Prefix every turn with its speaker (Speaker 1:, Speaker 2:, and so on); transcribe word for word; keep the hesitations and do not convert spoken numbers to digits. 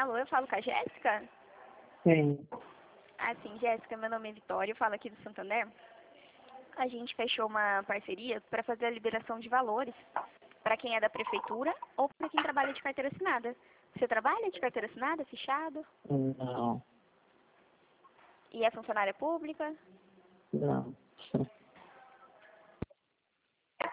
Speaker 1: Alô, eu falo com a Jéssica?
Speaker 2: Sim.
Speaker 1: Ah, sim, Jéssica, meu nome é Vitória, eu falo aqui do Santander. A gente fechou uma parceria para fazer a liberação de valores para quem é da prefeitura ou para quem trabalha de carteira assinada. Você trabalha de carteira assinada, fichado?
Speaker 2: Não.
Speaker 1: E é funcionária pública?
Speaker 2: Não.